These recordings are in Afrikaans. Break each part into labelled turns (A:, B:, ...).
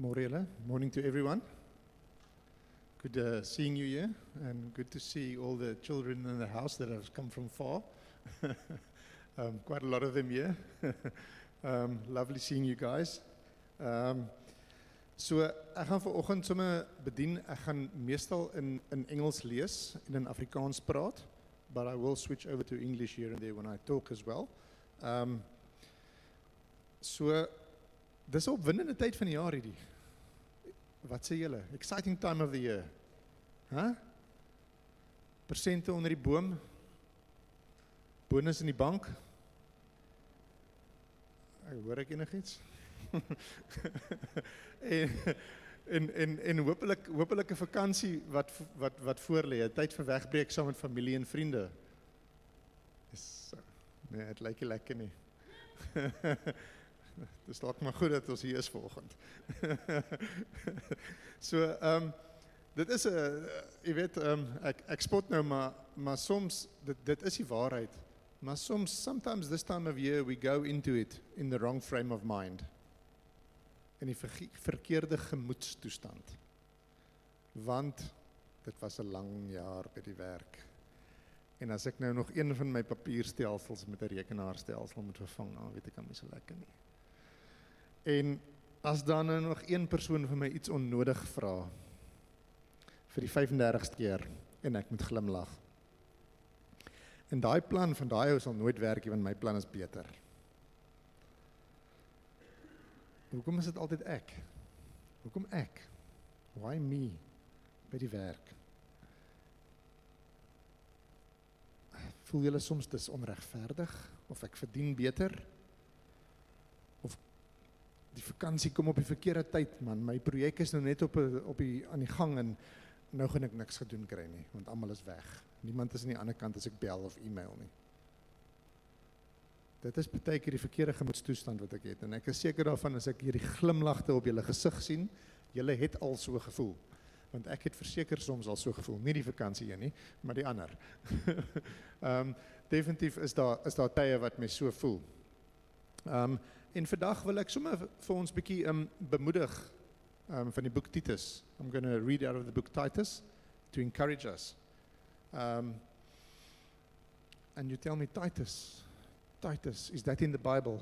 A: Morele. Morning to everyone. Good seeing you here, and good to see all the children in the house that have come from far. Quite a lot of them here. Lovely seeing you guys. So ek gaan vanoggend sommer bedien. Ek gaan meestal in Engels lees en in Afrikaans praat, but I will switch over to English here and there when I talk as well. So dis 'n opwindende tyd van die jaar hierdie. Wat sê julle? Exciting time of the year. Persente onder die boom. Bonus in die bank. Hoor ek enigiets? en hopelik 'n vakansie wat voorlê, 'n tyd vir wegbreek saam met familie en vriende. Nee, het lyk nie lekker nie. Dis dalk maar goed dat ons hier is vanoggend. So, dit is jy weet, ek spot nou, maar soms, dit is die waarheid, maar sometimes this time of year we go into it in the wrong frame of mind, in die verkeerde gemoedstoestand, want dit was 'n lang jaar by die werk, en as ek nou nog een van my papierstelsels met 'n rekenaarstelsel moet vervang, dan weet ek aan my so lekker nie. En as dan nou nog een persoon vir my iets onnodig vra, vir die 35ste keer, en ek moet glimlag. En daai plan van daai ou sal nooit werk nie, want my plan is beter. Hoekom is dit altyd ek? Hoekom ek? Why me? By die werk. Voel julle soms dis onregverdig? Of ek verdien beter? Of die vakansie kom op die verkeerde tyd, man. My projek is nou net aan die gang en nou gaan ek niks gedoen kry nie, want almal is weg. Niemand is aan die ander kant as ek bel of e-mail nie. Dit is baie keer die verkeerde gemoedstoestand wat ek het, en ek is seker daarvan as ek hierdie glimlagte op julle gesig sien, julle het al so gevoel. Want ek het verseker soms al so gevoel, nie die vakansie hier nie, maar die ander. Definitief is daar tye wat my so voel. En vandag wil ek sommer vir ons bietjie bemoedig van die boek Titus. I'm going to read out of the book Titus to encourage us. And you tell me, Titus, is that in the Bible?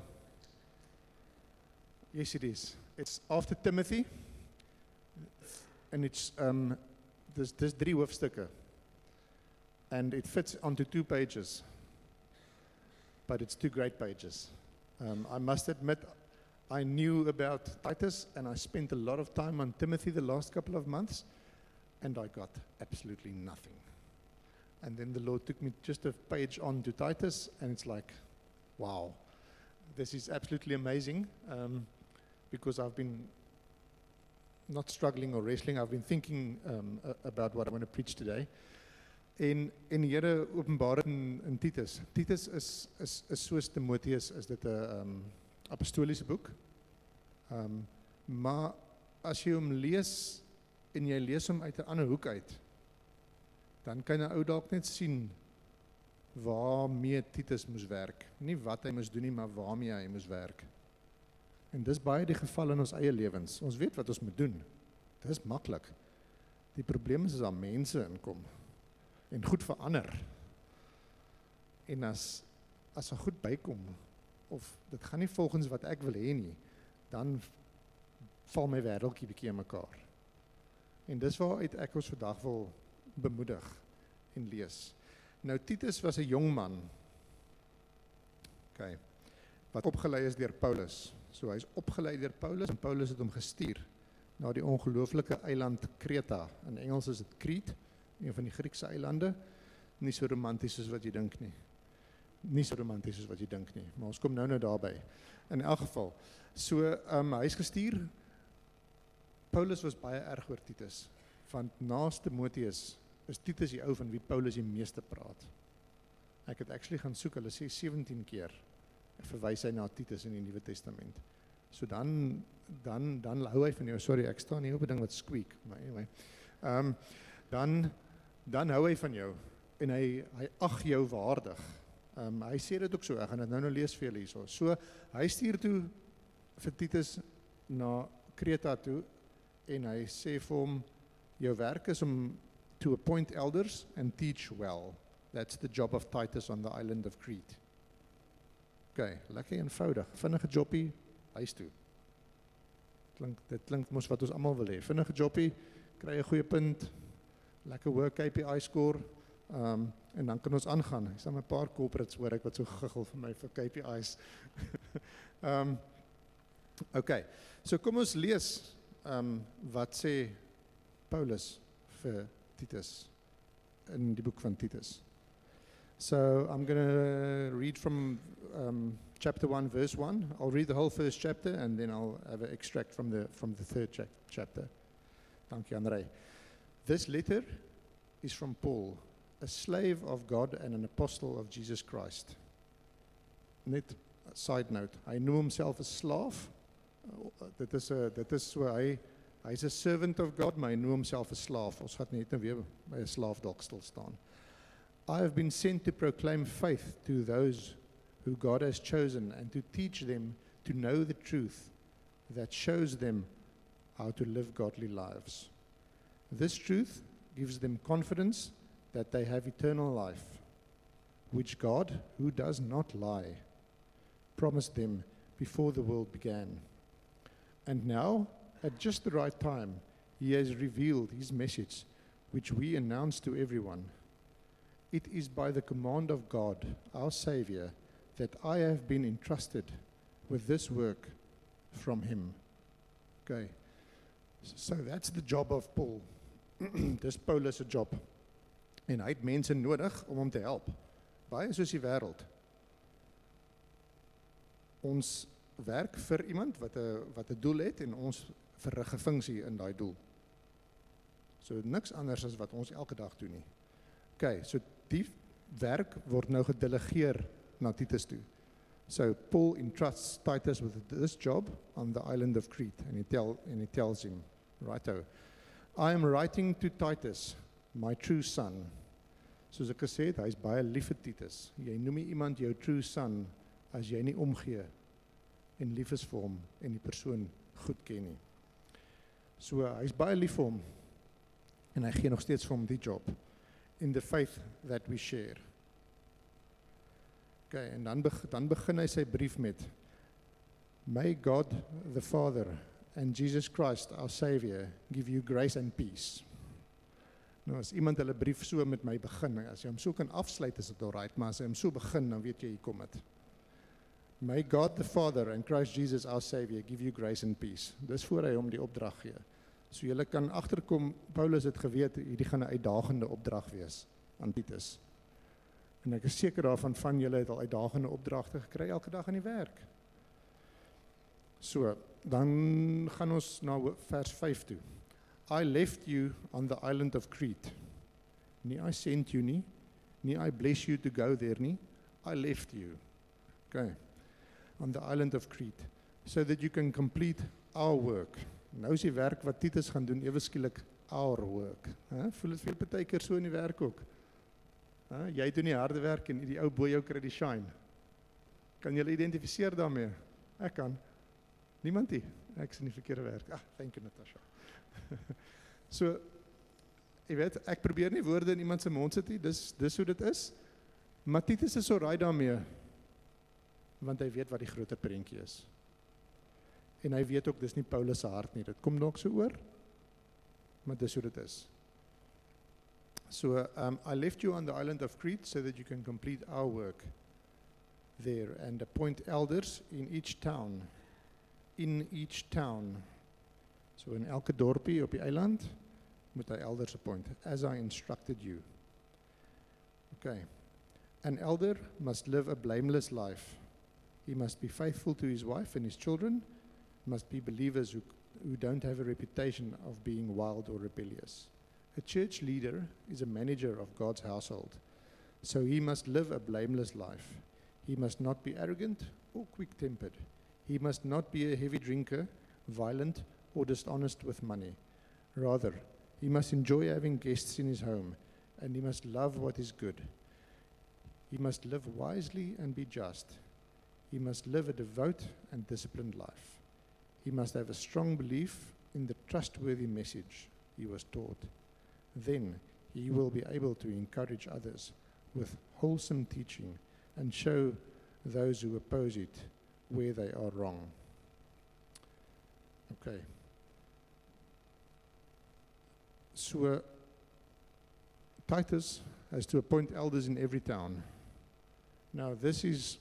A: Yes, it is. It's after Timothy, and it's there's 3 hoofstukke, and it fits onto 2 pages, but it's 2 great pages. I must admit, I knew about Titus, and I spent a lot of time on Timothy the last couple of months, and I got absolutely nothing. And then the Lord took me just a page on to Titus, and it's like, wow, this is absolutely amazing, because I've been not struggling or wrestling, I've been thinking about what I want to preach today. En die Here openbaar in Titus. Titus is soos Timotheus, is dit 'n apostoliese boek. Maar as jy hom lees, en jy lees hom uit 'n ander hoek uit, dan kan 'n ou dalk net sien waarmee Titus moes werk. Nie wat hy moes doen nie, maar waarmee hy moes werk. En dis baie die geval in ons eie lewens. Ons weet wat ons moet doen. Dit is maklik. Die probleem is as daar mense inkom en goed verander. En as daar goed bykom, of dit gaan nie volgens wat ek wil hê nie, dan val my wêreldjie bietjie in mekaar. En dis waaruit ek ons vandag wil bemoedig en lees. Nou, Titus was 'n jong man, wat opgelei is deur Paulus. So hy is opgelei deur Paulus, en Paulus het hom gestuur na die ongelooflike eiland Kreta. In Engels is dit Crete, een van die Griekse eilande. Nie so romanties soos wat jy dink nie. Maar ons kom nou daarby. In elk geval, so hy is gestuur. Paulus was baie erg oor Titus, want naas Timotheus is Titus die ou van wie Paulus die meeste praat. Ek het actually gaan soek, hulle sê 17 keer verwys hy na Titus in die Nuwe Testament. So dan hou hy van jou. Sorry, ek staan nie op 'n ding wat squeak, maar anyway. Dan hou hy van jou, en hy ag jou waardig. Hy sê dit ook so, ek gaan dit nou lees vir julle hierso. So hy stuur toe vir Titus na Kreta toe, en hy sê vir hom, jou werk is om to appoint elders and teach well. That's the job of Titus on the island of Crete. Okay, lekker eenvoudig, vinnige jobbie, huis toe. Dit klink mos wat ons almal wil hê. Vinnige jobbie, kry 'n goeie punt, lekker hoë KPI score, en dan kan ons aangaan. Ek sien 'n paar corporates hoor ek wat so giggel vir my vir KPIs. Okay, so kom ons lees wat sê Paulus vir Titus in die boek van Titus. So I'm going to read from chapter 1, verse 1. I'll read the whole first chapter and then I'll have an extract from the third chapter. Thank you, André. This letter is from Paul, a slave of God and an apostle of Jesus Christ. Net a side note, hy noem homself 'n slaaf. Dit is so hy's 'n servant of God, maar hy noem homself 'n slaaf. Ons gaan net nou weer by 'n slaaf dalk stil staan. I have been sent to proclaim faith to those who God has chosen and to teach them to know the truth that shows them how to live godly lives. This truth gives them confidence that they have eternal life, which God, who does not lie, promised them before the world began. And now, at just the right time, He has revealed His message, which we announce to everyone. It is by the command of God, our Savior, that I have been entrusted with this work from Him. Okay, so that's the job of Paul. Dis Paulus' job. En hy het mense nodig om hom te help. Baie soos die wêreld. Ons werk vir iemand wat 'n doel het en ons verrig 'n funksie in daai doel. So niks anders as wat ons elke dag doen nie. Okay, so die werk word nou gedelegeer na Titus toe. So Paul entrusts Titus with this job on the island of Crete, and he tells him, righto, I am writing to Titus, my true son. Soos ek gesê het, hy is baie lief vir Titus. Jy noem nie iemand jou true son as jy nie omgee en lief is vir hom en die persoon goed ken nie. So hy is baie lief vir hom en hy gee nog steeds vir hom die job in the faith that we share. Okay, en dan begin hy sy brief met May God the Father and Jesus Christ our Savior give you grace and peace. Nou as iemand hulle brief so met my begin, as jy hom so kan afsluit is dit alright, maar as hy hom so begin dan weet jy hier kom dit. May God the Father and Christ Jesus our Savior give you grace and peace. Dis voor hy hom die opdrag gee. So julle kan agterkom, Paulus het geweet hierdie gaan 'n uitdagende opdrag wees aan Titus. En ek is seker daarvan van julle het al uitdagende opdragte gekry elke dag in die werk. So, dan gaan ons na vers 5 toe. I left you on the island of Crete. Nie I sent you nie I bless you to go there nie. I left you. Okay. On the island of Crete, so that you can complete our work. Nou is die werk wat Titus gaan doen ewe skielik our work. Voel dit veel partykeer so in die werk ook? Jy doen die harde werk en die ou bo jou kry die shine. Kan julle identifiseer daarmee? Ek kan. Niemand nie. Ek is in die verkeerde werk. Thank you Natasha. So, jy weet, ek probeer nie woorde in iemand se mond sit nie, dis hoe dit is. Maar Titus is so raai daarmee, want hy weet wat die groter prentjie is. En hy weet ook, dis nie Paulus se hart nie, dit kom dalk so oor, maar dis hoe dit is. So, I left you on the island of Crete so that you can complete our work there and appoint elders in each town. In each town. So in elke dorpie op die eiland moet hy elders appoint, as I instructed you. Okay. An elder must live a blameless life. He must be faithful to his wife and his children, must be believers who don't have a reputation of being wild or rebellious. A church leader is a manager of God's household, so he must live a blameless life. He must not be arrogant or quick-tempered. He must not be a heavy drinker, violent, or dishonest with money. Rather, he must enjoy having guests in his home, and he must love what is good. He must live wisely and be just. He must live a devout and disciplined life. He must have a strong belief in the trustworthy message he was taught. Then he will be able to encourage others with wholesome teaching and show those who oppose it where they are wrong. Okay. So Titus has to appoint elders in every town. Now this is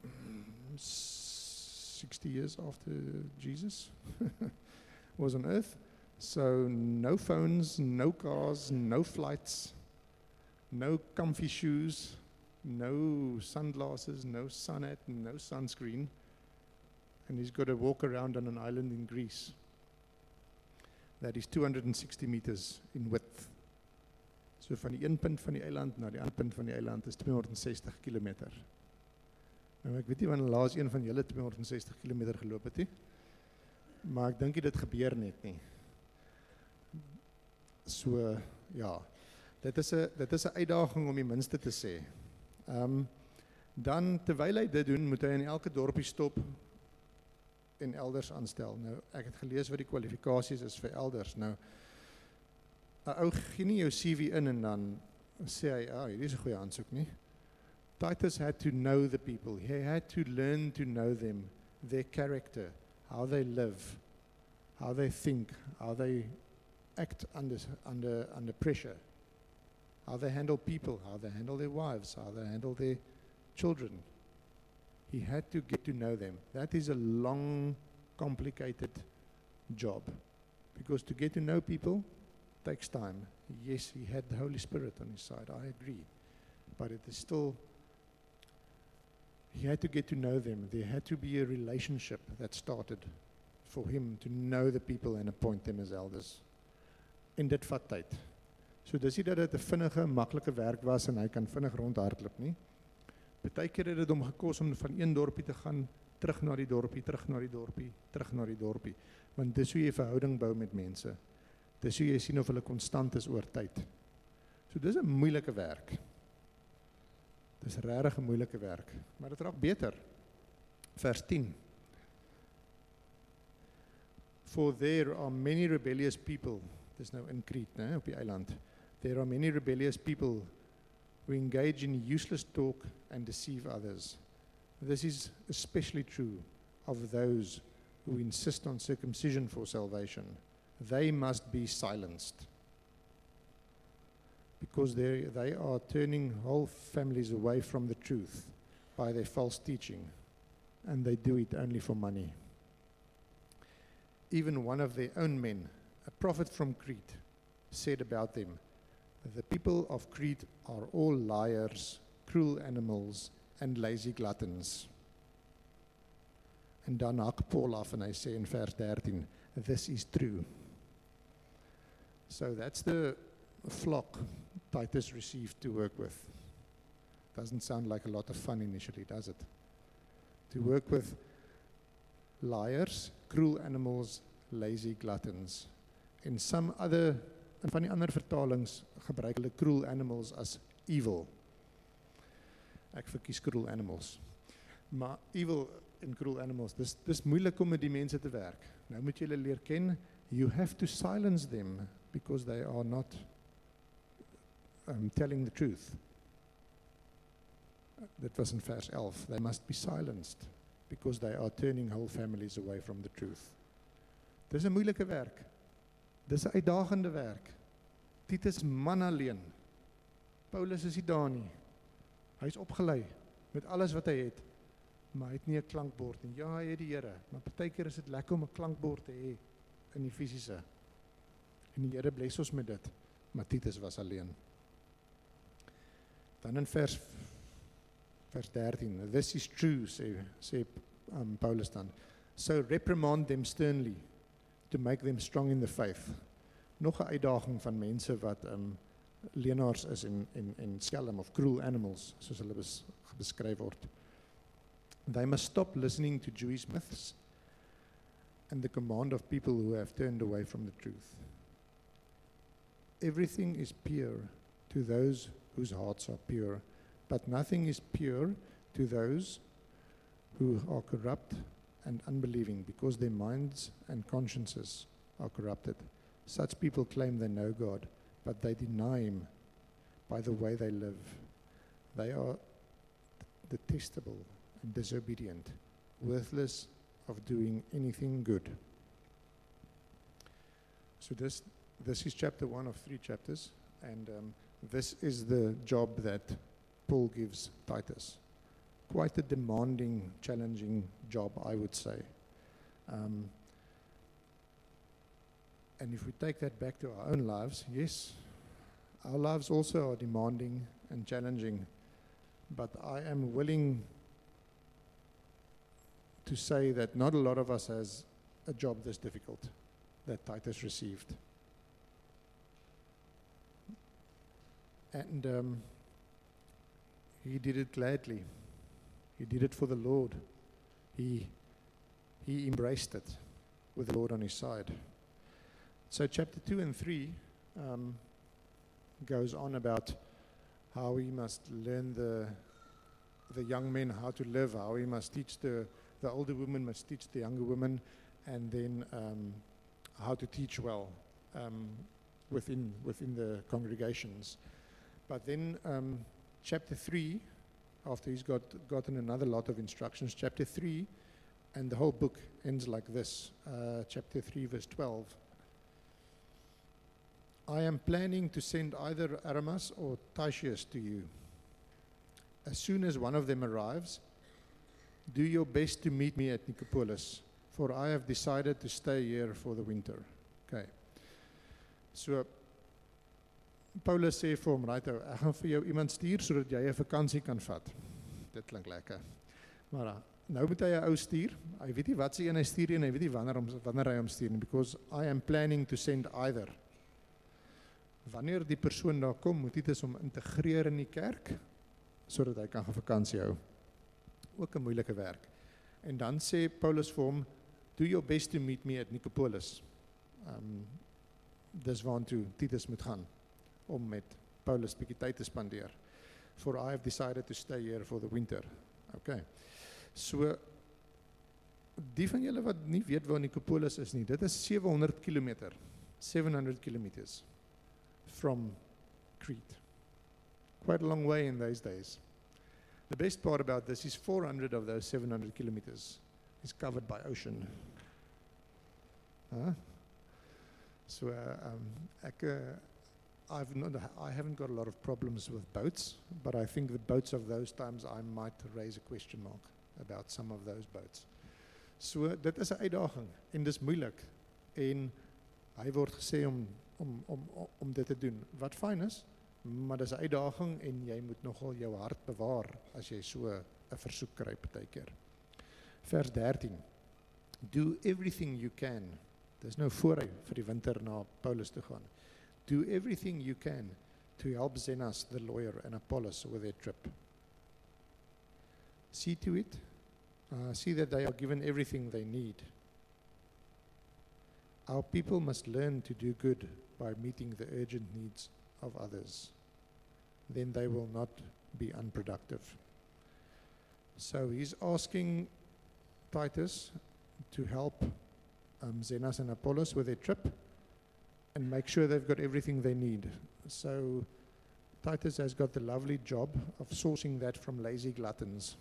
A: 60 years after Jesus was on earth. So no phones, no cars, no flights, no comfy shoes, no sunglasses, no sun hat, no sunscreen. And he's got to walk around on an island in Greece that is 260 meters in width. So van die een punt van die eiland na die ander punt van die eiland is 260 kilometer. Nou ek weet nie wanneer laas een van julle 260 kilometer geloop het nie, maar ek dink dit gebeur net nie. So ja, dit is 'n uitdaging om die minste te sê. Dan terwyl hy dit doen, moet hy in elke dorpie stop en elders aanstel. Nou ek het gelees wat die kwalifikasies is vir elders. Nou 'n ou gee nie jou CV in en dan sê hy, hierdie is 'n goeie aansoek nie. Titus had to know the people. He had to learn to know them, their character, how they live, how they think, how they act under pressure, how they handle people, how they handle their wives, how they handle their children. He had to get to know them. That is a long, complicated job, because to get to know people takes time. Yes, he had the Holy Spirit on his side, I agree, but it is still, he had to get to know them. There had to be a relationship that started for him to know the people and appoint them as elders. En dit vat tyd. So dis nie dat dit 'n vinnige, maklike werk was en hy kan vinnig rondhardloop nie. Partykeer het dit hom gekos om van een dorpie te gaan, terug na die dorpie, terug na die dorpie, terug na die dorpie. Want dis hoe jy verhouding bou met mense. Dis hoe jy sien of hulle konstant is oor tyd. So dis 'n moeilike werk. Dis regtig 'n moeilike werk, maar dit raak beter. Vers 10. For there are many rebellious people. Dis nou in Crete, né, op die eiland. There are many rebellious people who engage in useless talk and deceive others. This is especially true of those who insist on circumcision for salvation. They must be silenced, because they are turning whole families away from the truth by their false teaching, and they do it only for money. Even one of their own men, a prophet from Crete, said about them, "The people of Crete are all liars, cruel animals, and lazy gluttons." En dan hak Paul af en hy sê in vers 13, "This is true." So that's the flock Titus received to work with. Doesn't sound like a lot of fun initially, does it? To work with liars, cruel animals, lazy gluttons. In van die ander vertalings gebruik hulle cruel animals as evil. Ek verkies cruel animals. Maar evil en cruel animals, dis moeilik om met die mense te werk. Nou moet jy hulle leer ken. You have to silence them because they are not telling the truth. Dit was in vers 11. They must be silenced because they are turning whole families away from the truth. Dis 'n moeilike werk. Dis 'n uitdagende werk. Titus man alleen. Paulus is nie daar nie. Hy is opgelei met alles wat hy het, maar hy het nie 'n klankbord nie. Ja, hy het die Here, maar partykeer is dit lekker om 'n klankbord te hê in die fisiese. En die Here bless ons met dit. Maar Titus was alleen. Dan in vers 13. This is true, sê Paulus dan. So reprimand them sternly to make them strong in the faith. Nog 'n uitdaging van mense wat leenaars is en skelm of cruel animals, soos hulle beskryf word. They must stop listening to Jewish myths and the command of people who have turned away from the truth. Everything is pure to those whose hearts are pure, but nothing is pure to those who are corrupt and unbelieving, because their minds and consciences are corrupted. Such people claim they know God, but they deny Him by the way they live. They are detestable and disobedient, worthless of doing anything good. So this is chapter 1 of 3 chapters, and this is the job that Paul gives Titus. Quite a demanding, challenging job, I would say. And if we take that back to our own lives, yes, our lives also are demanding and challenging, but I am willing to say that not a lot of us has a job this difficult that Titus received. And he did it gladly. He did it for the Lord. He embraced it with the Lord on his side. So chapter 2 and 3 goes on about how we must learn the young men how to live, how we must teach the older women must teach the younger women, and then how to teach well within the congregations. But then chapter 3, after he's gotten another lot of instructions, chapter 3, and the whole book ends like this, chapter 3, verse 12. I am planning to send either Aramas or Titius to you. As soon as one of them arrives, do your best to meet me at Nicopolis, for I have decided to stay here for the winter. Okay. So Paulus sê vir hom, right, ek gaan vir jou iemand stuur sodat jy 'n vakansie kan vat. Dit klink lekker. Maar nou moet hy 'n ou stuur. Hy weet nie wat se een hy stuur nie en hy weet nie wanneer hy hom stuur nie, because I am planning to send either. Wanneer die persoon daar kom, moet dit is om integreer in die kerk sodat hy kan gaan vakansie hou. Ook 'n moeilike werk. En dan sê Paulus vir hom, do your best to meet me at Nicopolis. Dis waartoe Titus moet gaan om met Paulus bietjie tyd te spandeer. For I have decided to stay here for the winter. Okay. So die van julle wat nie weet waar Nicopolis is nie, dit is 700 kilometer. 700 kilometers from Crete. Quite a long way in those days. The best part about this is 400 of those 700 kilometers is covered by ocean. So I haven't got a lot of problems with boats, but I think the boats of those times I might raise a question mark about some of those boats. So dit is 'n uitdaging en dis moeilik en hy word gesê om dit te doen. Wat fyn is, maar dis 'n uitdaging en jy moet nogal jou hart bewaar as jy so 'n versoek kry partykeer. Vers 13. Do everything you can. Dis nou voor hy vir die winter na Paulus toe gaan. Do everything you can to help Zenas, the lawyer, and Apollos with their trip. See to it, see that they are given everything they need. Our people must learn to do good by meeting the urgent needs of others. Then they will not be unproductive. So he's asking Titus to help Zenas and Apollos with their trip and make sure they've got everything they need. So Titus has got the lovely job of sourcing that from lazy gluttons.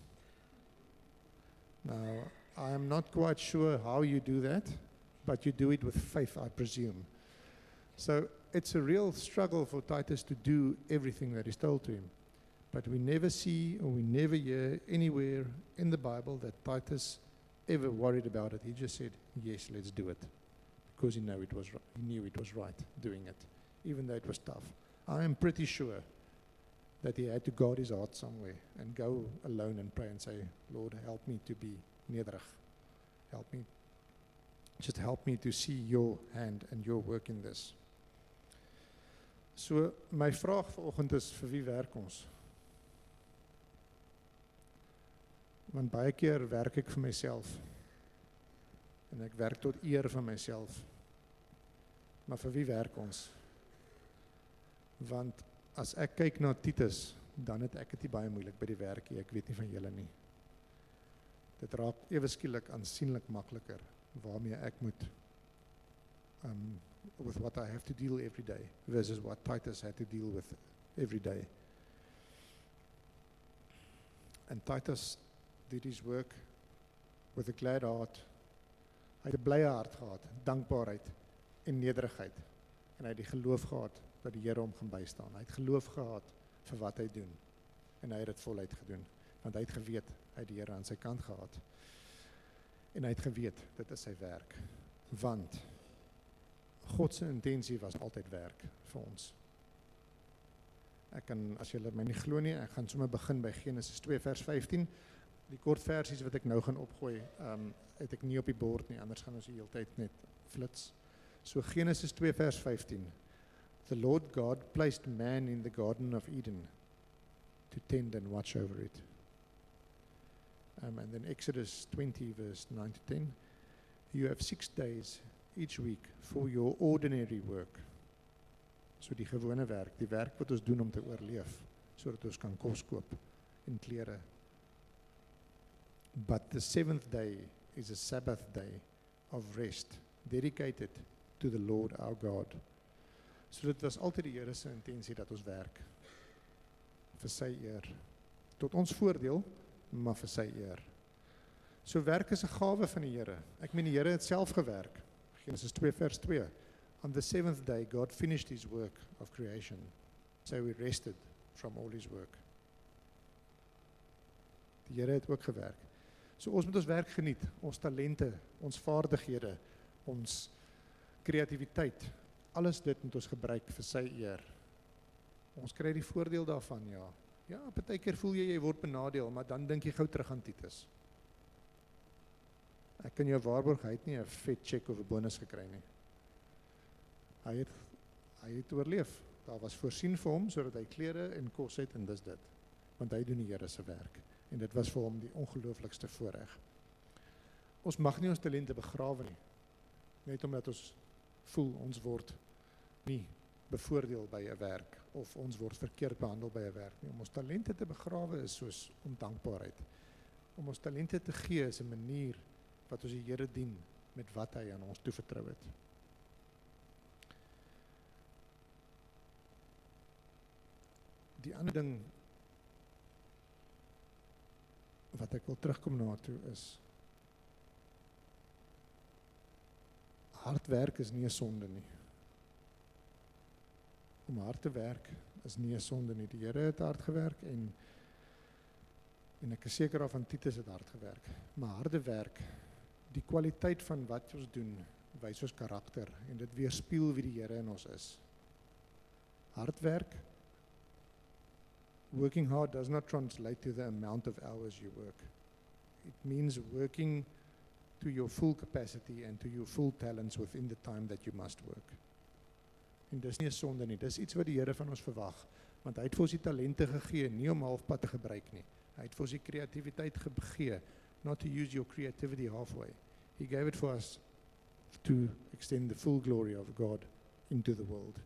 A: Now, I am not quite sure how you do that, but you do it with faith, I presume. So it's a real struggle for Titus to do everything that is told to him. But we never see or we never hear anywhere in the Bible that Titus ever worried about it. He just said, yes, let's do it. Because he knew it was right doing it, even though it was tough. I am pretty sure that he had to guard his heart somewhere and go alone and pray and say, Lord, help me to be nederig. Just help me to see your hand and your work in this. So, my vraag vanoggend is, vir wie werk ons? Want baie keer werk ek vir myself. En ek werk tot eer van myself. Maar vir wie werk ons? Want as ek kyk na Titus, dan het ek dit nie baie moeilik by die werk nie. Ek weet nie van julle nie. Dit raak ewe skielik aansienlik makliker waarmee ek moet with what I have to deal every day versus what Titus had to deal with every day. And Titus did his work with a glad heart. Hy het 'n blye hart gehad, dankbaarheid en nederigheid. En hy het die geloof gehad dat die Here hom gaan bystaan. Hy het geloof gehad vir wat hy doen. En hy het dit voluit gedoen, want hy het geweet hy het die Here aan sy kant gehad. En hy het geweet dit is sy werk, want God se intensie was altyd werk vir ons. Ek kan, as julle my nie glo nie, ek gaan sommer begin by Genesis 2 vers 15. Die kort versies wat ek nou gaan opgooi, het ek nie op die bord nie, anders gaan ons die hele tyd net flits. So Genesis 2 vers 15. The Lord God placed man in the Garden of Eden to tend and watch over it. And then Exodus 20 verse 9 to 10. You have 6 days each week for your ordinary work. So die gewone werk, die werk wat ons doen om te oorleef, sodat ons kan kos koop en klere. But the 7th day is a Sabbath day of rest, dedicated to the Lord our God. So dit was altyd die Here se intensie dat ons werk vir sy eer, tot ons voordeel, maar vir sy eer. So werk is 'n gawe van die Here. Ek meen die Here het self gewerk. Genesis 2 vers 2. On the 7th day God finished his work of creation. So he rested from all his work. Die Here het ook gewerk. So ons moet ons werk geniet, ons talente, ons vaardighede, ons kreatiwiteit, alles dit moet ons gebruik vir sy eer. Ons kry die voordeel daarvan, ja. Ja, partykeer voel jy word benadeel, maar dan dink jy gou terug aan Titus. Ek kan jou waarborg, hy het nie 'n vet check of 'n bonus gekry nie. Hy het oorleef. Daar was voorsien vir hom, sodat hy klere en kos het, en dis dit. Want hy doen die Here se werk. En dit was vir hom die ongelooflikste voorreg. Ons mag nie ons talente begrawe nie. Net omdat ons voel ons word nie bevoordeel by 'n werk, of ons word verkeerd behandel by 'n werk nie. Om ons talente te begrawe is soos ondankbaarheid. Om ons talente te gee is 'n manier wat ons die Here dien met wat hy aan ons toevertrou het. Die ander ding wat ek wil terugkom na toe is, hard werk is nie 'n sonde nie. Om hard te werk is nie 'n sonde nie. Die Here het hard gewerk en ek is seker daarvan Titus het hard gewerk. Maar harde werk, die kwaliteit van wat ons doen, wys ons karakter en dit weerspieël wie die Here in ons is. Hard werk, working hard does not translate to the amount of hours you work. It means working to your full capacity and to your full talents within the time that you must work. En dis nie 'n sonde nie, dis iets wat die Here van ons verwag, want hy het vir ons die talente gegee, nie om halfpad te gebruik nie. Hy het vir ons die kreatiwiteit gegee, not to use your creativity halfway. He gave it for us to extend the full glory of God into the world.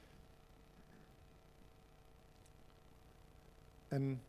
A: And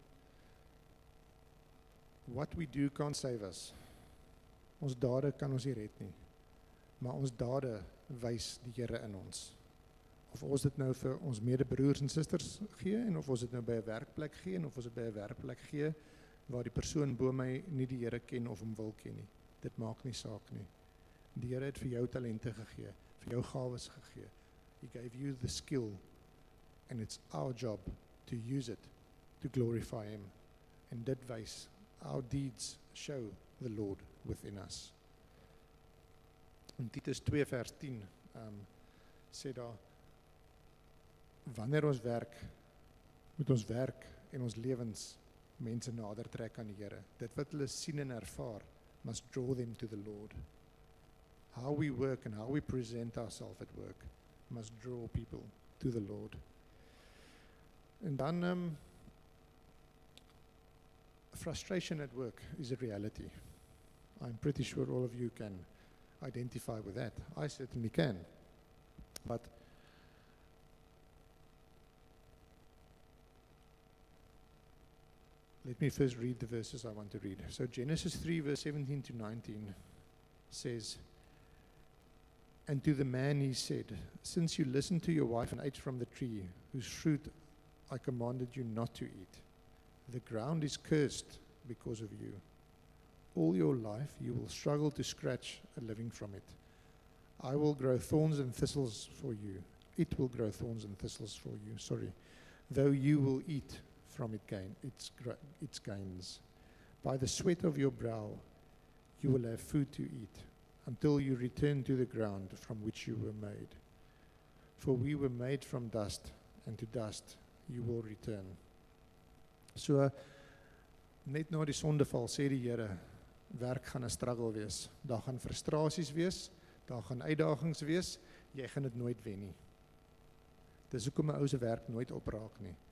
A: what we do can't save us. Ons dade kan ons nie red nie, maar ons dade wys die Here in ons. Of ons dit nou vir ons medebroers en susters gee, en of ons dit nou by 'n werkplek gee, en of ons dit by 'n werkplek gee, waar die persoon bo my nie die Here ken of hom wil ken nie. Dit maak nie saak nie. Die Here het vir jou talente gegee, vir jou gawes gegee. He gave you the skill, and it's our job to use it, to glorify Him. En dit wys, our deeds show the Lord within us. In Titus 2 vers 10 sê daar, wanneer ons werk, moet ons werk en ons lewens mense nader trek aan die Here. Dit wat hulle sien en ervaar, must draw them to the Lord. How we work and how we present ourselves at work must draw people to the Lord. En dan, frustration at work is a reality. I'm pretty sure all of you can identify with that. I certainly can. But let me first read the verses I want to read. So Genesis 3 verse 17 to 19 says, And to the man he said, since you listened to your wife and ate from the tree, whose fruit I commanded you not to eat, the ground is cursed because of you. All your life you will struggle to scratch a living from it. I will grow thorns and thistles for you. It will grow thorns and thistles for you, though you will eat from its gains. By the sweat of your brow you will have food to eat, until you return to the ground from which you were made. For we were made from dust, and to dust you will return. So, net na die sondeval sê die Here, werk gaan 'n struggle wees. Daar gaan frustrasies wees, daar gaan uitdagings wees, jy gaan dit nooit wen nie. Dis hoekom 'n ou se werk nooit opraak nie.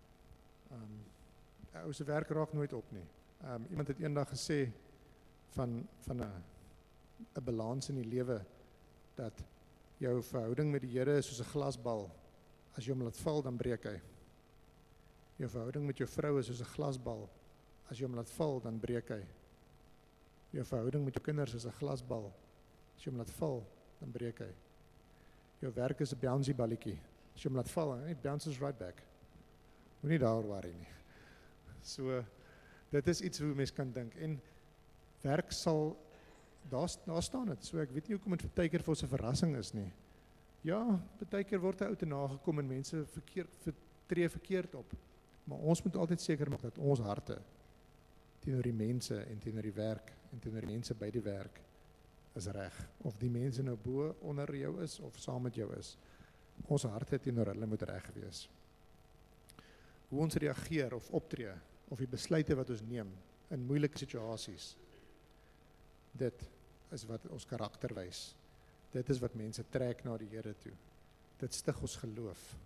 A: 'n Ou se werk raak nooit op nie. Iemand het eendag gesê van 'n balans in die lewe, dat jou verhouding met die Here is soos 'n glasbal. As jy hom laat val, dan breek hy. Jou verhouding met jou vrou is soos 'n glasbal. As jy hom laat val, dan breek hy. Jou verhouding met jou kinders is 'n glasbal. As jy hom laat val, dan breek hy. Jou werk is 'n bouncy balletjie. As jy hom laat val, it bounces right back. Moenie daaroor worry nie. So, dit is iets hoe mens kan dink. En werk sal, daar staan het. So ek weet nie hoekom dit baie keer vir ons 'n verrassing is nie. Ja, baie keer word 'n ou te nagekom en mense tree verkeerd op. Maar ons moet altyd seker maak dat ons harte teenoor die mense en teenoor die werk en teenoor die mense by die werk is reg. Of die mense nou bo onder jou is of saam met jou is. Ons harte teenoor hulle moet reg wees. Hoe ons reageer of optree of die besluite wat ons neem in moeilike situasies, dit is wat ons karakter wys. Dit is wat mense trek na die Here toe. Dit stig ons geloof.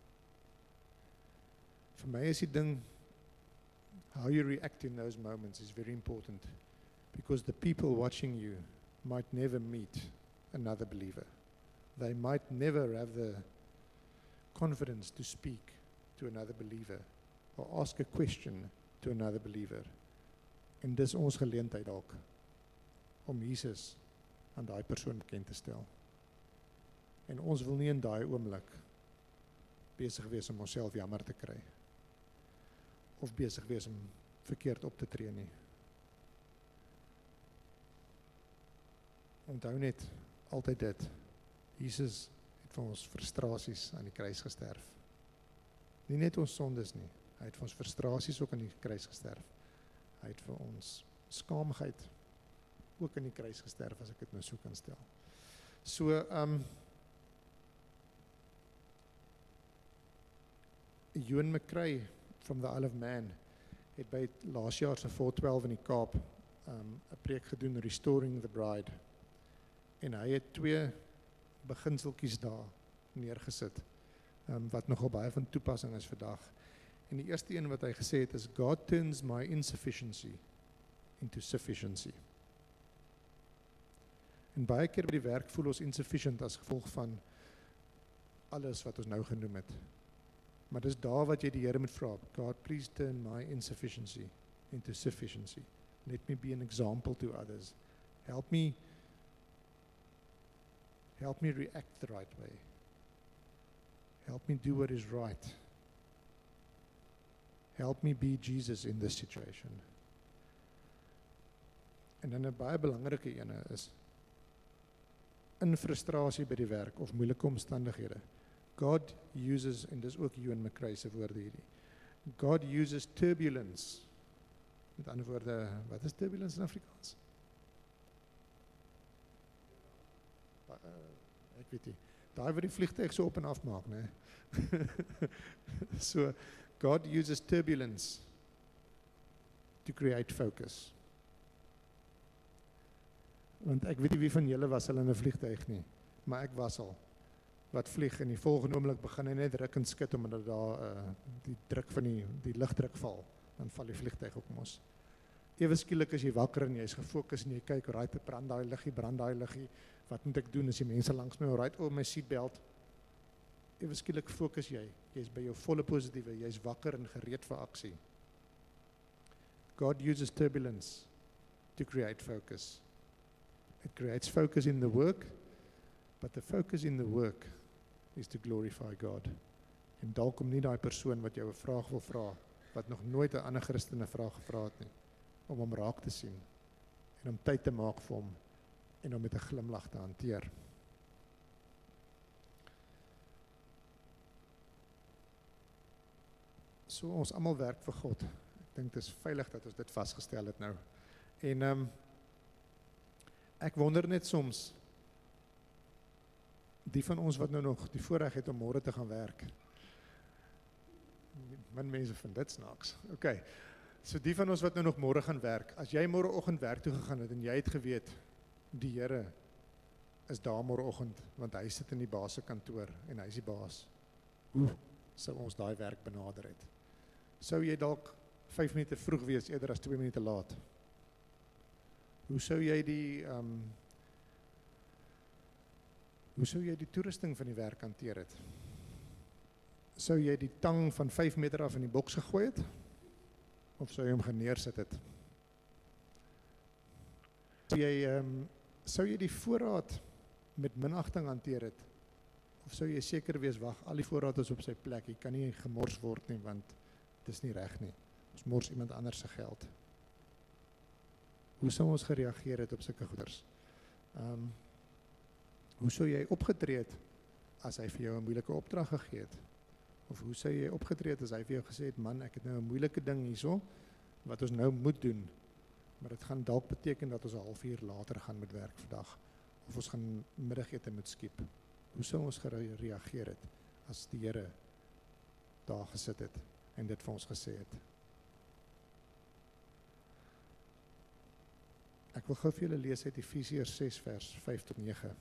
A: Vir my is die ding, how you react in those moments is very important, because the people watching you might never meet another believer. They might never have the confidence to speak to another believer or ask a question to another believer. En dis ons geleentheid dalk om Jesus aan daai persoon bekend te stel. En ons wil nie in daai oomblik besig wees om onsself jammer te kry of besig wees om verkeerd op te tree nie. Onthou net altyd dit, Jesus het vir ons frustrasies aan die kruis gesterf. Nie net ons sondes nie, hy het vir ons frustrasies ook aan die kruis gesterf. Hy het vir ons skaamheid ook in die kruis gesterf, as ek dit nou so kan stel. So, Ewan McCrae from the Isle of Man het by laas jaar se 412 in die Kaap 'n preek gedoen, Restoring the Bride. En hy het 2 beginseltjies daar neergesit, wat nogal baie van toepassing is vandag. En die eerste een wat hy gesê het is, God turns my insufficiency into sufficiency. En baie keer by die werk voel ons insufficient as gevolg van alles wat ons nou genoem het. Maar dis daar wat jy die Here moet vra, God, please turn my insufficiency into sufficiency. Let me be an example to others. Help me react the right way. Help me do what is right. Help me be Jesus in this situation. En dan 'n baie belangrike ene is, in frustrasie by die werk of moeilike omstandighede, God uses, en dis ook Ewan McCrae se woorde hierdie, God uses turbulence. Met ander woorde, wat is turbulence in Afrikaans? Ek weet nie. Daai wat die vliegtuig so op en af maak, né? So, God uses turbulence to create focus. Want ek weet nie wie van julle was al in 'n vliegtuig nie, maar ek was al. Wat vlieg en die volgende oomblik begin hy net ruk en skud omdat daar die druk van die lugdruk val, dan val die vliegtuig op mos. Ewe skielik is jy wakker en jy is gefokus en jy kyk, right, brand daai liggie, wat moet ek doen as die mense langs my, right, my seatbelt. Ewe skielik fokus jy is by jou volle positiewe, jy is wakker en gereed vir aksie. God uses turbulence to create focus. It creates focus in the work, But the focus in the work is to glorify God. En dalk om nie daai persoon wat jou 'n vraag wil vra, wat nog nooit 'n ander Christen 'n vraag gevra het nie, om hom raak te sien en om tyd te maak vir hom en om met 'n glimlag te hanteer. So ons almal werk vir God. Ek dink dit is veilig dat ons dit vasgestel het nou. En ek wonder net soms, die van ons wat nou nog die voorreg het om môre te gaan werk. Min mense vind dit snaaks. Okay. So die van ons wat nou nog môre gaan werk, as jy môreoggend werk toe gegaan het en jy het geweet, die Here is daar môreoggend, want hy sit in die baas se kantoor en hy is die baas. Hoe sou ons daai werk benader het? Sou jy dalk 5 minute vroeg wees eerder as 2 minute laat? Hoe sou jy die toerusting van die werk hanteer het? Sou jy die tang van 5 meter af in die boks gegooi het? Of sou jy hom geneersit het? Sou jy die voorraad met minagting hanteer het? Of sou jy seker wees, wag, al die voorraad is op sy plek, hy kan nie gemors word nie, want dit is nie reg nie. Ons mors iemand anders se geld. Hoe sou ons gereageer het op sulke goeders? Hoe sou jy opgetree het as hy vir jou 'n moeilike opdrag gegee het? Of hoe sou jy opgetree het as hy vir jou gesê het, man, ek het nou 'n moeilike ding hierso, wat ons nou moet doen, maar dit gaan dalk beteken dat ons 'n halfuur later gaan met werk vandag, of ons gaan middagete moet skiep. Hoe sou ons gereageer het as die Here daar gesit het en dit vir ons gesê het? Ek wil gou vir julle lees uit Efesiërs 6 vers 5 tot 9.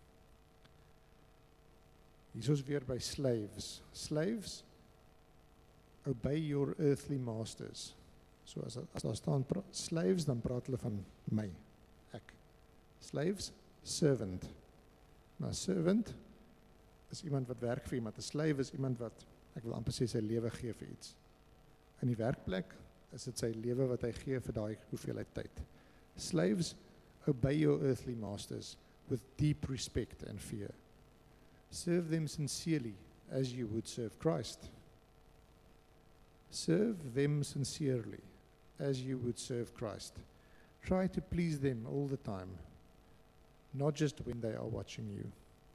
A: Hier is weer by slaves. Slaves, obey your earthly masters. So as daar staan slaves, dan praat hulle van my, ek. Slaves, servant. Nou, servant is iemand wat werk vir iemand. 'n Slave is iemand wat, ek wil amper sê, sy lewe gee vir iets. In die werkplek is dit sy lewe wat hy gee vir daai hoeveelheid tyd. Slaves, obey your earthly masters with deep respect and fear. Serve them sincerely as you would serve Christ. Serve them sincerely as you would serve Christ. Try to please them all the time, not just when they are watching you.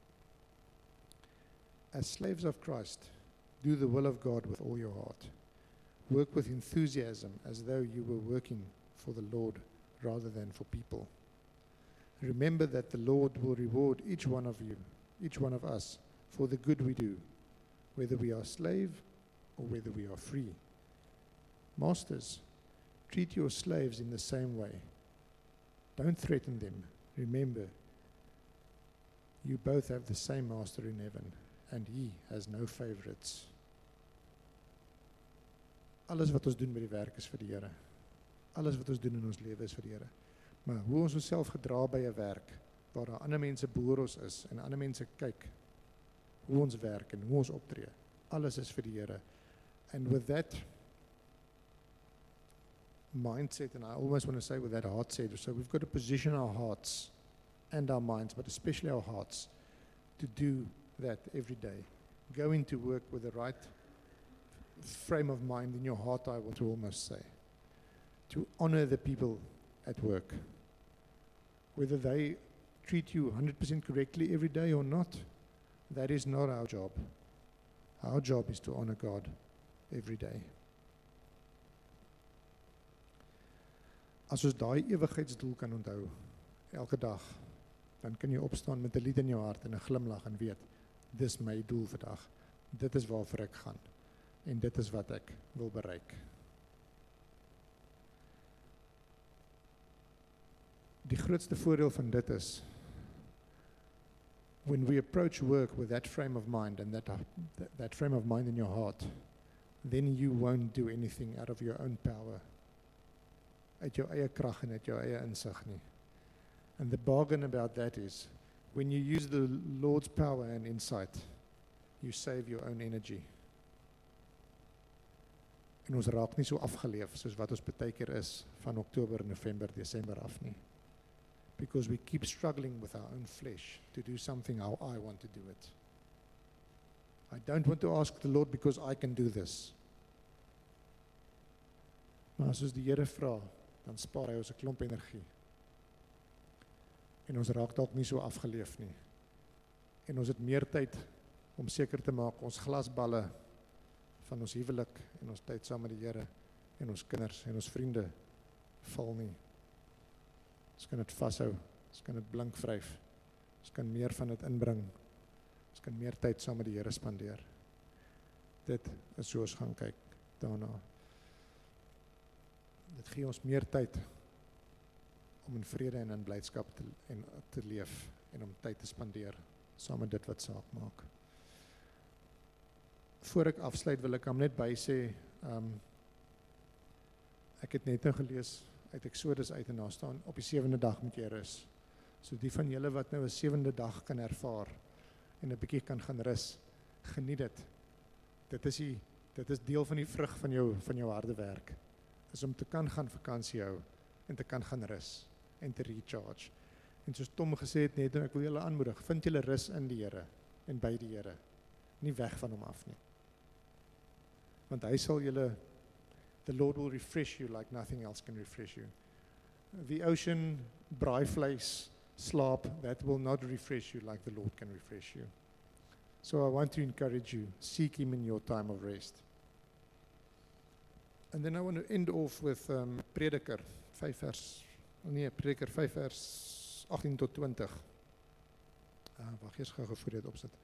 A: As slaves of Christ, do the will of God with all your heart. Work with enthusiasm as though you were working for the Lord rather than for people. Remember that the Lord will reward each one of you, each one of us, for the good we do, whether we are slave or whether we are free. Masters, treat your slaves in the same way. Don't threaten them. Remember, you both have the same master in heaven, and he has no favorites. Alles wat ons doen by die werk is vir die Here. Alles wat ons doen in ons lewe is vir die Here. Maar hoe ons onsself gedra by 'n werk, waar daar ander mense boor ons is, en ander mense kyk, hoe ons werk en hoe ons optree, alles is vir die Here. And with that mindset, and I almost want to say with that heart set, so we've got to position our hearts and our minds, but especially our hearts, to do that every day. Go into work with the right frame of mind in your heart, I want to almost say, to honor the people at work. Whether they treat you 100% correctly every day or not, that is not our job. Our job is to honor God every day. As ons daai ewigheidsdoel kan onthou, elke dag, dan kan jy opstaan met 'n lied in jou hart en 'n glimlag en weet, dis my doel vandag. Dit is waarvoor ek gaan. En dit is wat ek wil bereik. Die grootste voordeel van dit is, when we approach work with that frame of mind and that frame of mind in your heart, then you won't do anything out of your own power, uit jou eie krag en uit jou eie insig nie. And the bargain about that is, when you use the Lord's power and insight, you save your own energy. En ons raak nie so afgeleef soos wat ons baie keer is van Oktober, November, Desember af nie. because we keep struggling with our own flesh to do something how I want to do it. I don't want to ask the Lord because I can do this. Maar as ons die Here vra, dan spaar hy ons 'n klomp energie. En ons raak dalk nie so afgeleef nie. En ons het meer tyd om seker te maak ons glasballe van ons huwelik en ons tyd saam met die Here en ons kinders en ons vriende val nie. Ons kan dit vashou, ons kan dit blink vryf, ons kan meer van dit inbring, ons kan meer tyd saam met die Here spandeer. Dit is so ons gaan kyk daarna. Dit gee ons meer tyd om in vrede en in blydskap te leef en om tyd te spandeer saam met dit wat saak maak. Voor ek afsluit wil ek hom net by sê, ek het net nou gelees uit Exodus uit en daar staan, op die 7de dag moet jy rus. So die van julle wat nou 'n 7de dag kan ervaar en 'n bietjie kan gaan rus, geniet dit. Dit is deel van die vrug van jou harde werk. Is om te kan gaan vakansie hou en te kan gaan rus en te recharge. En soos Tom gesê het net, ek wil julle aanmoedig, vind julle rus in die Here en by die Here, nie weg van hom af nie. Want hy sal julle, the Lord will refresh you like nothing else can refresh you. The ocean, braaivleis, slaap, that will not refresh you like the Lord can refresh you. So I want to encourage you, seek him in your time of rest. And then I want to end off with Prediker 5 vers 18 tot 20. Wag eers gou voor dit opsit.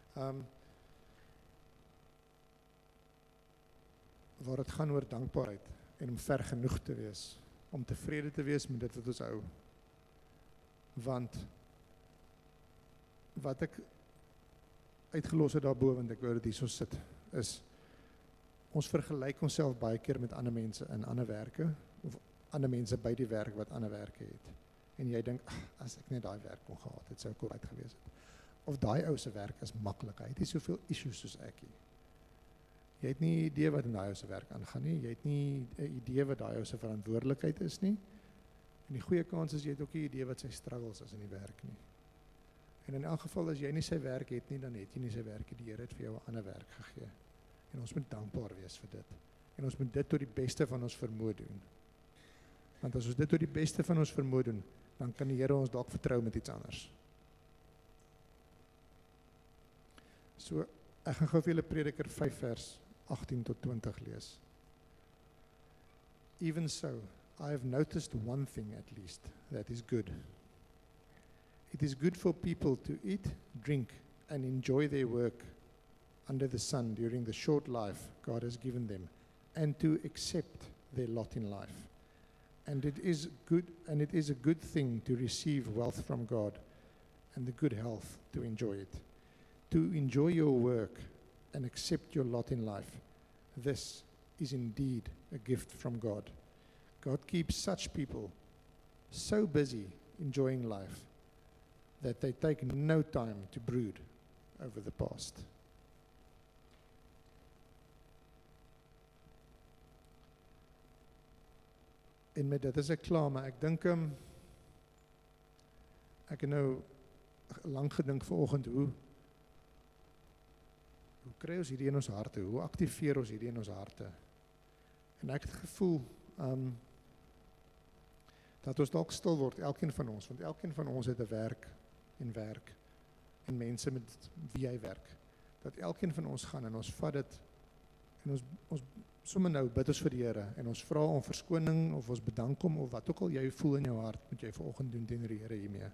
A: Waar dit gaan oor dankbaarheid en om ver genoeg te wees, om tevrede te wees met dit wat ons hou. Want wat ek uitgelos het daarbo, want ek wou dit hierso sit, is ons vergelyk onsself baie keer met ander mense in ander werke, of ander mense by die werk wat ander werke het. En jy dink, as ek net daai werk kon gehad het, sou ek al uit gewees het. Of daai ou se werk is maklik, hy het nie soveel issues soos ek nie. Jy het nie idee wat in daai ou se werk aangaan nie, jy het nie 'n idee wat daai ou se verantwoordelikheid is nie. En die goeie kans is jy het ook nie idee wat sy struggles is in die werk nie. En in elk geval as jy nie sy werk het nie, dan het jy nie sy werk nie. Die Here het vir jou 'n ander werk gegee. En ons moet dankbaar wees vir dit. En ons moet dit tot die beste van ons vermoë doen. Want as ons dit tot die beste van ons vermoë doen, dan kan die Here ons dalk vertrou met iets anders. So, ek gaan gou vir julle Prediker 5 vers 18 tot 20 lees. Even so, I have noticed one thing at least, that is good. It is good for people to eat, drink, and enjoy their work under the sun during the short life God has given them, and to accept their lot in life. And it is a good thing to receive wealth from God and the good health to enjoy it. To enjoy your work and accept your lot in life. This is indeed a gift from God. God keeps such people so busy enjoying life that they take no time to brood over the past. En met dit is ek klaar, maar ek dink ek het nou lank gedink vanoggend hoe kry ons hierdie in ons harte, hoe aktiveer ons hierdie in ons harte. En ek het het gevoel dat ons dalk stil word, elkeen van ons, want elkeen van ons het 'n werk en mense met wie hy werk. Dat elkeen van ons gaan en ons vat dit en ons sommer nou bid ons vir die Here en ons vra om verskoning of ons bedank hom of wat ook al jy voel in jou hart, moet jy vanoggend doen teenoor die Here hiermee.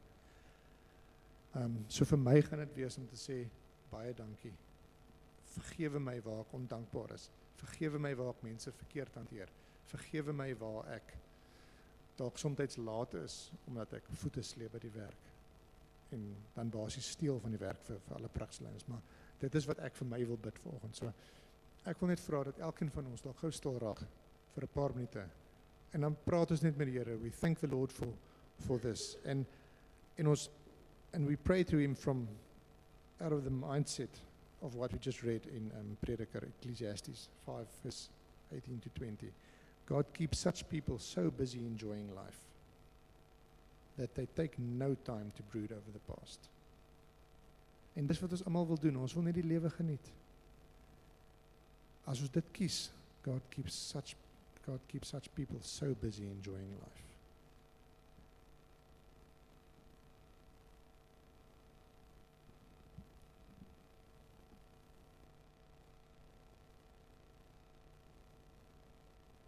A: So vir my gaan dit wees om te sê baie dankie. Vergewe my waar ek ondankbaar is. Vergewe my waar ek mense verkeerd hanteer. Vergewe my waar ek dalk soms laat is omdat ek voete sleep by die werk en dan basies steel van die werk vir alle prakselyns, maar dit is wat ek vir my wil bid vanoggend. So ek wil net vra dat elkeen van ons dalk gou stil raak vir 'n paar minute en dan praat ons net met die Here. We thank the Lord for this and we pray to him from out of the mindset of what we just read in Prediker, Ecclesiastes 5 verse 18 to 20. God keeps such people so busy enjoying life that they take no time to brood over the past. En dis wat ons almal wil doen, ons wil net die lewe geniet. As ons dit kies, God keeps such people so busy enjoying life.